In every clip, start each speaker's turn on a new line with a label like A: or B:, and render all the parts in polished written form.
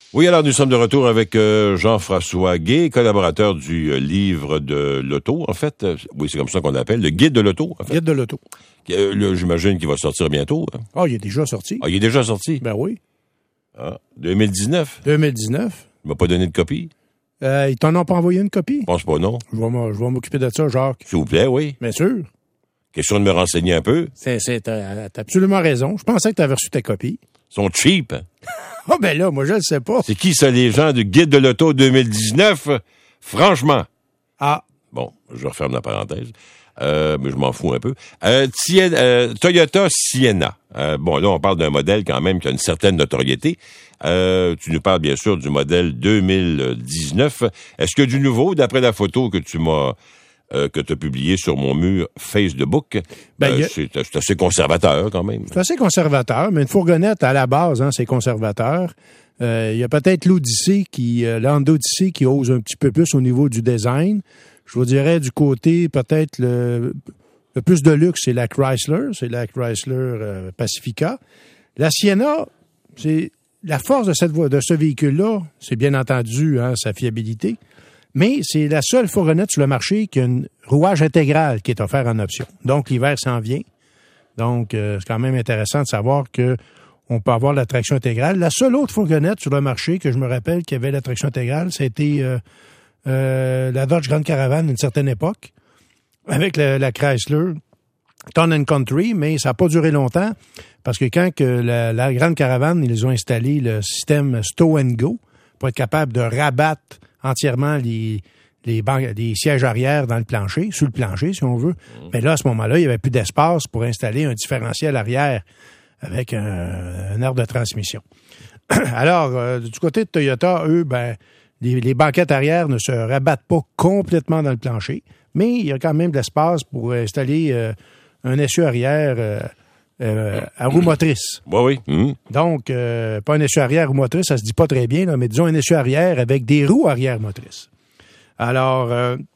A: Oui, alors nous sommes de retour avec Jean-François Guay, collaborateur du livre de l'auto, en fait. Oui, c'est comme ça qu'on l'appelle, le guide de l'auto, en fait.
B: Guide de l'auto.
A: J'imagine qu'il va sortir bientôt. Hein.
B: Ah, il est déjà sorti.
A: Ah, il est déjà sorti?
B: Ben oui.
A: Ah, 2019?
B: 2019.
A: Il m'a pas donné de copie?
B: Ils t'en ont pas envoyé une copie?
A: Je pense pas, non.
B: Je vais m'occuper de ça, Jacques.
A: S'il vous plaît, oui.
B: Bien sûr.
A: Question de me renseigner un peu.
B: T'as absolument raison. Je pensais que tu avais reçu ta copie.
A: Ils sont cheap.
B: Ah, ben là, moi, je le sais pas.
A: C'est qui ça, les gens du guide de l'auto 2019? Franchement.
B: Ah.
A: Bon, je referme la parenthèse. Mais je m'en fous un peu. Toyota Sienna. Bon, là, on parle d'un modèle quand même qui a une certaine notoriété. Tu nous parles bien sûr du modèle 2019. Est-ce que du nouveau, d'après la photo que tu m'as que tu as publiée sur mon mur Facebook, c'est assez conservateur quand même.
B: C'est assez conservateur, mais une fourgonnette à la base, hein, c'est conservateur. Il y a peut-être l'Odyssey l'Honda Odyssey qui ose un petit peu plus au niveau du design. Je vous dirais du côté peut-être le plus de luxe, c'est la Chrysler. C'est la Chrysler Pacifica. La Sienna, c'est la force de ce véhicule-là, c'est bien entendu sa fiabilité, mais c'est la seule fourgonnette sur le marché qui a un rouage intégral qui est offert en option. Donc, l'hiver s'en vient. Donc, c'est quand même intéressant de savoir qu'on peut avoir la traction intégrale. La seule autre fourgonnette sur le marché que je me rappelle qui avait la traction intégrale, c'était la Dodge Grand Caravan à une certaine époque, avec la Chrysler Town & Country, mais ça n'a pas duré longtemps, parce que quand la Grande Caravane, ils ont installé le système Stow & Go pour être capable de rabattre entièrement les sièges arrière dans le plancher, sur le plancher, si on veut. Mais là, à ce moment-là, il n'y avait plus d'espace pour installer un différentiel arrière avec un aire de transmission. Alors, du côté de Toyota, eux, les banquettes arrière ne se rabattent pas complètement dans le plancher, mais il y a quand même de l'espace pour installer un essieu arrière à roue motrice.
A: Oui, oui.
B: Donc, pas un essieu arrière roue motrice, ça se dit pas très bien, là, mais disons un essieu arrière avec des roues arrière motrices. Alors,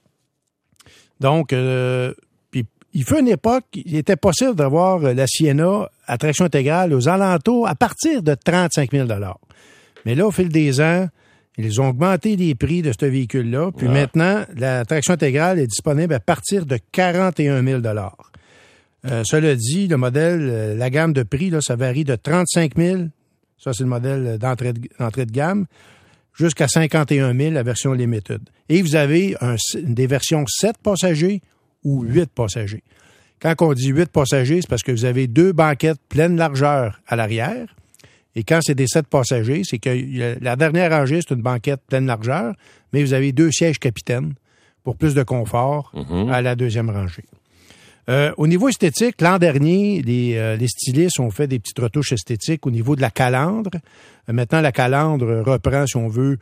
B: puis il fut une époque, il était possible d'avoir la Sienna à traction intégrale aux alentours à partir de 35 000 $. Mais là, au fil des ans, ils ont augmenté les prix de ce véhicule-là. Puis maintenant, la traction intégrale est disponible à partir de 41 000 $. Cela dit, le modèle, la gamme de prix, là, ça varie de 35 000, ça c'est le modèle d'entrée de gamme, jusqu'à 51 000, la version Limited. Et vous avez des versions 7 passagers ou 8 passagers. Quand on dit 8 passagers, c'est parce que vous avez 2 banquettes pleine largeur à l'arrière. Et quand c'est des 7 passagers, c'est que la dernière rangée, c'est une banquette pleine largeur, mais vous avez 2 sièges capitaines pour plus de confort à la deuxième rangée. Au niveau esthétique, l'an dernier, les stylistes ont fait des petites retouches esthétiques au niveau de la calandre. Maintenant, la calandre reprend, si on veut,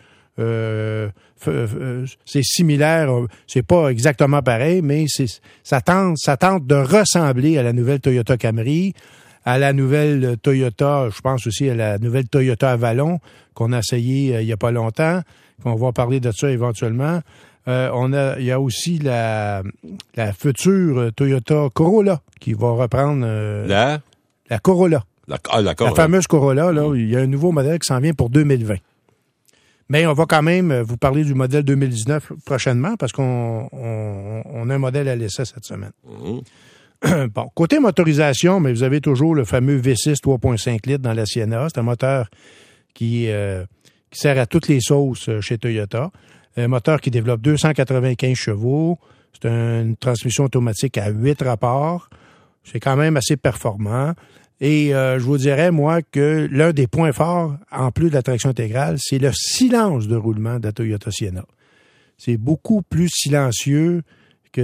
B: c'est similaire, c'est pas exactement pareil, mais ça tente de ressembler à la nouvelle Toyota Camry, à la nouvelle Toyota, je pense aussi à la nouvelle Toyota Avalon qu'on a essayé il y a pas longtemps, qu'on va parler de ça éventuellement. Il y a aussi la future Toyota Corolla qui va reprendre la Corolla. La fameuse Corolla, là, il y a un nouveau modèle qui s'en vient pour 2020. Mais on va quand même vous parler du modèle 2019 prochainement parce qu'on a un modèle à l'essai cette semaine. Bon, côté motorisation, mais vous avez toujours le fameux V6 3.5 litres dans la Sienna. C'est un moteur qui sert à toutes les sauces chez Toyota. Un moteur qui développe 295 chevaux. C'est une transmission automatique à 8 rapports. C'est quand même assez performant. Et je vous dirais, moi, que l'un des points forts, en plus de la traction intégrale, c'est le silence de roulement de la Toyota Sienna. C'est beaucoup plus silencieux que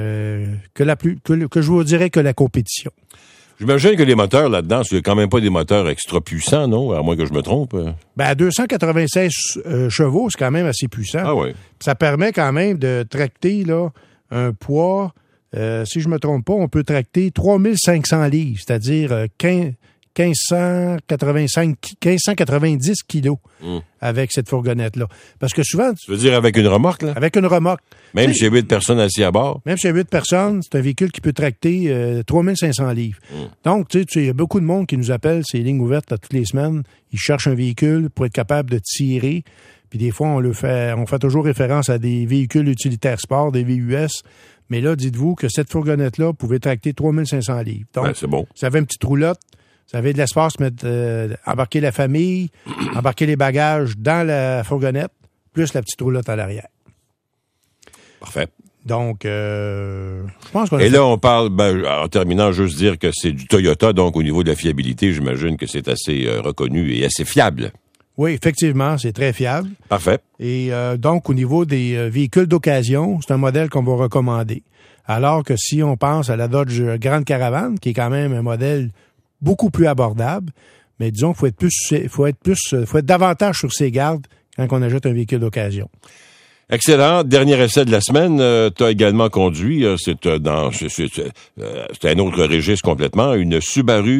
B: je vous dirais que la compétition.
A: J'imagine que les moteurs là-dedans, c'est quand même pas des moteurs extra puissants, non? À moins que je me trompe.
B: À 296 chevaux, c'est quand même assez puissant.
A: Ah oui.
B: Ça permet quand même de tracter là, un poids, si je me trompe pas, on peut tracter 3500 livres, c'est-à-dire 15 1590 kilos avec cette fourgonnette-là. Parce que souvent...
A: Tu veux dire avec une remorque, là?
B: Avec une remorque.
A: Même chez 8 personnes assises à bord?
B: Même chez 8 personnes, c'est un véhicule qui peut tracter 3500 livres. Donc, tu sais, il y a beaucoup de monde qui nous appelle, ces lignes ouvertes toutes les semaines. Ils cherchent un véhicule pour être capable de tirer. Puis des fois, on fait toujours référence à des véhicules utilitaires sport, des VUS. Mais là, dites-vous que cette fourgonnette-là pouvait tracter 3500 livres. Donc,
A: c'est bon.
B: Ça avait une petite roulotte. Ça avait de l'espace pour embarquer la famille, embarquer les bagages dans la fourgonnette, plus la petite roulotte à l'arrière.
A: Parfait.
B: Donc, je pense qu'on
A: Et là, on parle, en terminant, juste dire que c'est du Toyota, donc au niveau de la fiabilité, j'imagine que c'est assez reconnu et assez fiable.
B: Oui, effectivement, c'est très fiable.
A: Parfait.
B: Et donc, au niveau des véhicules d'occasion, c'est un modèle qu'on va recommander. Alors que si on pense à la Dodge Grande Caravane, qui est quand même un modèle beaucoup plus abordable, mais disons qu'il faut être davantage sur ses gardes quand on achète un véhicule d'occasion.
A: Excellent. Dernier essai de la semaine. Tu as également conduit, c'est un autre registre complètement, une Subaru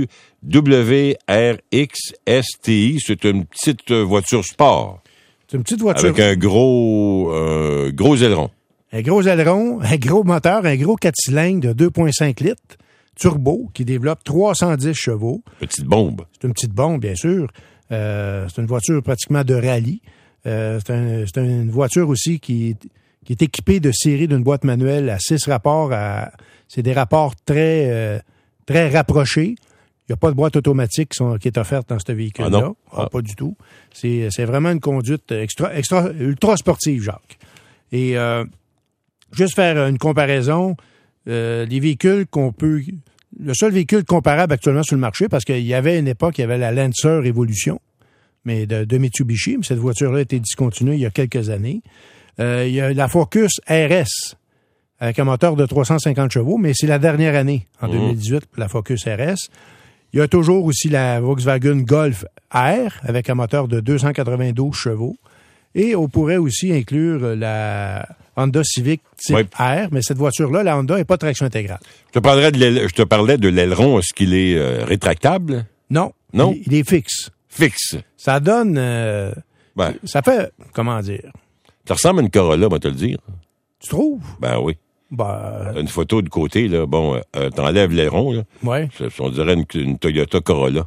A: WRX STI. C'est une petite voiture sport.
B: C'est une petite voiture.
A: Avec un gros aileron.
B: Un gros aileron, un gros moteur, un gros 4 cylindres de 2,5 litres, turbo, qui développe 310 chevaux.
A: Petite bombe.
B: C'est une petite bombe, bien sûr. C'est une voiture pratiquement de rallye. C'est une voiture aussi qui est équipée de série d'une boîte manuelle à 6 rapports. C'est des rapports très rapprochés. Il n'y a pas de boîte automatique qui est offerte dans ce véhicule-là.
A: Ah non?
B: Pas du tout. C'est vraiment une conduite ultra sportive, Jacques. Et juste faire une comparaison, les véhicules le seul véhicule comparable actuellement sur le marché, parce qu'il y avait une époque, il y avait la Lancer Evolution, mais de Mitsubishi, mais cette voiture-là a été discontinuée il y a quelques années. Il y a la Focus RS, avec un moteur de 350 chevaux, mais c'est la dernière année, en 2018, pour la Focus RS. Il y a toujours aussi la Volkswagen Golf R, avec un moteur de 292 chevaux. Et on pourrait aussi inclure la Honda Civic type R, mais cette voiture-là, la Honda, n'est pas traction intégrale.
A: Je te parlais de l'aileron. Est-ce qu'il est rétractable?
B: Non. Il est fixe.
A: Fixe.
B: Ça donne... Ça fait... Comment dire?
A: Ça ressemble à une Corolla, moi te le dire.
B: Tu trouves?
A: Ben oui. Une photo de côté, là, t'enlèves l'aileron, là.
B: Ouais.
A: On dirait une Toyota Corolla.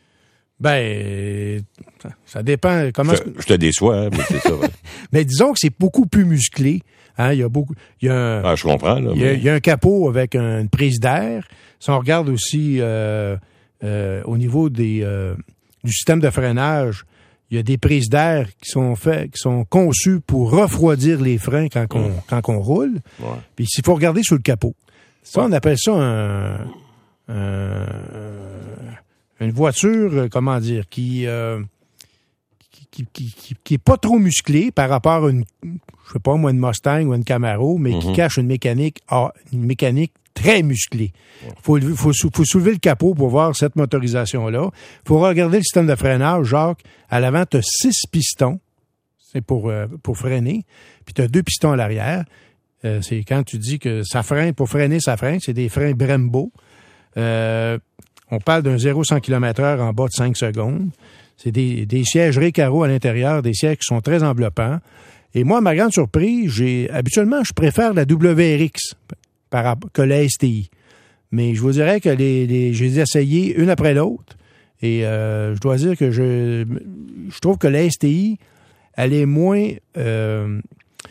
B: Ça dépend.
A: Je te déçois, hein, mais c'est ça. Ouais.
B: Mais disons que c'est beaucoup plus musclé. Hein, je
A: comprends. Là,
B: il y a un capot avec une prise d'air. Si on regarde aussi au niveau du système de freinage, il y a des prises d'air qui sont conçues pour refroidir les freins quand on roule. Ouais. Puis s'il faut regarder sous le capot. Ça, on appelle ça une voiture, qui est pas trop musclée par rapport à une Mustang ou une Camaro, mais qui cache une mécanique très musclée. Faut soulever le capot pour voir cette motorisation-là. Faut regarder le système de freinage, Jacques. À l'avant, tu as 6 pistons. C'est pour freiner. Puis tu as 2 pistons à l'arrière. C'est quand tu dis que ça freine, pour freiner, ça freine. C'est des freins Brembo. On parle d'un 0-100 km/h en bas de 5 secondes. C'est des sièges Recaro à l'intérieur, des sièges qui sont très enveloppants. Et moi, à ma grande surprise, habituellement, je préfère la WRX que la STI. Mais je vous dirais que j'ai essayé une après l'autre. Et je dois dire que je trouve que la STI, elle est moins... elle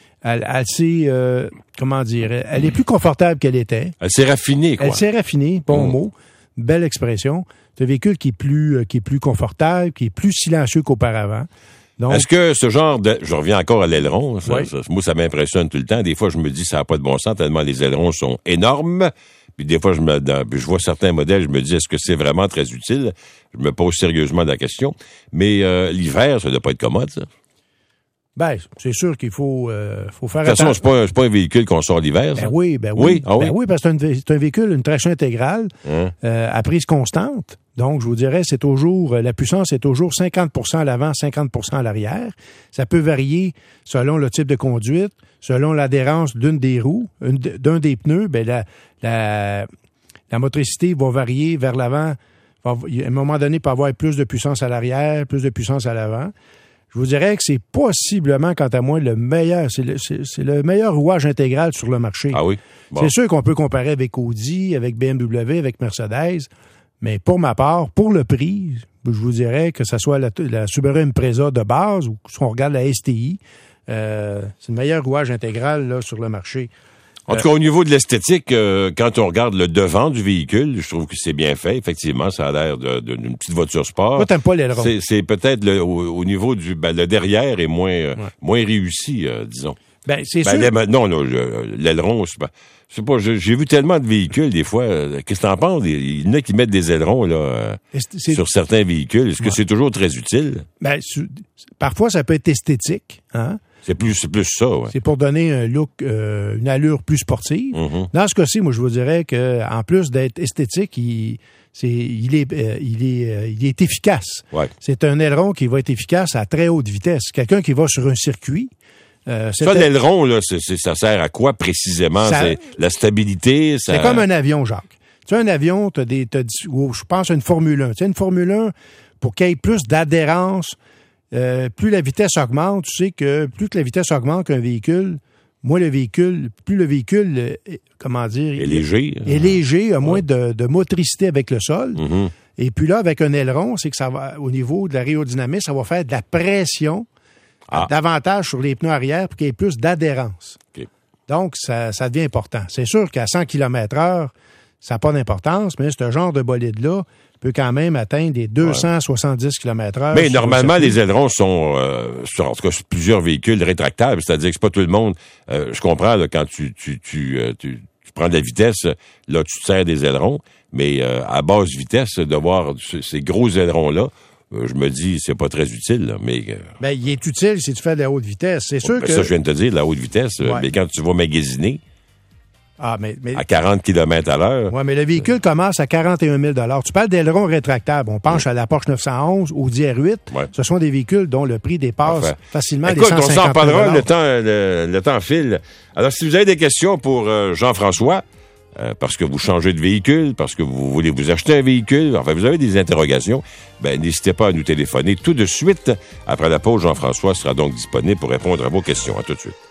B: est plus confortable qu'elle était.
A: Elle s'est raffinée, quoi.
B: Elle s'est raffinée, bon mot. Belle expression. C'est un véhicule qui est plus confortable, qui est plus silencieux qu'auparavant. Donc,
A: est-ce que ce genre de... Je reviens encore à l'aileron. Moi, ça m'impressionne tout le temps. Des fois, je me dis ça n'a pas de bon sens tellement les ailerons sont énormes. Puis des fois, je vois certains modèles, je me dis, est-ce que c'est vraiment très utile? Je me pose sérieusement la question. Mais l'hiver, ça ne doit pas être commode, ça.
B: C'est sûr qu'il faut faire
A: attention. De toute façon, c'est pas un véhicule qu'on sort l'hiver, ça?
B: Oui.
A: Ah oui?
B: Oui, parce que c'est un véhicule, une traction intégrale, à prise constante. Donc, je vous dirais, la puissance est toujours 50% à l'avant, 50% à l'arrière. Ça peut varier selon le type de conduite, selon l'adhérence d'une des roues, d'un des pneus. La motricité va varier vers l'avant À un moment donné, il peut avoir plus de puissance à l'arrière, plus de puissance à l'avant. Je vous dirais que c'est possiblement, quant à moi, le meilleur. C'est le meilleur rouage intégral sur le marché.
A: Ah oui? Bon.
B: C'est sûr qu'on peut comparer avec Audi, avec BMW, avec Mercedes, mais pour ma part, pour le prix, je vous dirais que ce soit la Subaru Impreza de base ou si on regarde la STI, c'est le meilleur rouage intégral là, sur le marché.
A: En tout cas, au niveau de l'esthétique, quand on regarde le devant du véhicule, je trouve que c'est bien fait. Effectivement, ça a l'air d'une petite voiture sport.
B: Moi, t'aimes pas l'aileron.
A: C'est peut-être au niveau du le derrière est moins réussi, disons.
B: Ben, c'est sûr.
A: L'aileron, c'est pas. J'ai vu tellement de véhicules des fois. Qu'est-ce que t'en penses? Il y en a qui mettent des ailerons là sur certains véhicules. Est-ce que c'est toujours très utile?
B: Ben, parfois, ça peut être esthétique, hein?
A: C'est plus ça, ouais.
B: C'est pour donner un look, une allure plus sportive.
A: Mm-hmm.
B: Dans ce cas-ci, moi, je vous dirais que en plus d'être esthétique, il est efficace.
A: Ouais.
B: C'est un aileron qui va être efficace à très haute vitesse. Quelqu'un qui va sur un circuit.
A: Ça, l'aileron, là, ça sert à quoi précisément? C'est la stabilité?
B: C'est comme un avion, Jacques. Tu sais, un avion, je pense à une Formule 1. Tu sais, une Formule 1, pour qu'il y ait plus d'adhérence, plus la vitesse augmente, tu sais que plus que la vitesse augmente qu'un véhicule, plus le véhicule,
A: est léger.
B: Est léger, a moins de motricité avec le sol.
A: Mm-hmm.
B: Et puis là, avec un aileron, c'est que ça va, au niveau de l'aérodynamisme, ça va faire de la pression davantage sur les pneus arrière pour qu'il y ait plus d'adhérence.
A: Okay.
B: Donc, ça devient important. C'est sûr qu'à 100 km/h, ça n'a pas d'importance, mais ce genre de bolide-là peut quand même atteindre des 270 km/h.
A: Mais normalement, les ailerons sont, en tout cas, sur plusieurs véhicules rétractables. C'est-à-dire que c'est pas tout le monde. Je comprends, là, quand tu prends de la vitesse, là, tu te sers des ailerons, mais à basse vitesse, de voir ces gros ailerons-là, je me dis, c'est pas très utile, là, mais...
B: Ben, il est utile si tu fais de la haute vitesse. C'est sûr que...
A: Ça, je viens de te dire, de la haute vitesse, mais quand tu vas magasiner, à 40 km/h.
B: Oui, mais le véhicule commence à 41 000 $. Tu parles d'aileron rétractable. On penche à la Porsche 911 ou DR8.
A: Ouais.
B: Ce sont des véhicules dont le prix dépasse facilement les 150 000 $.
A: On s'en parlera, le temps file. Alors, si vous avez des questions pour Jean-François, parce que vous changez de véhicule, parce que vous voulez vous acheter un véhicule, enfin, vous avez des interrogations, n'hésitez pas à nous téléphoner tout de suite. Après la pause, Jean-François sera donc disponible pour répondre à vos questions. À tout de suite.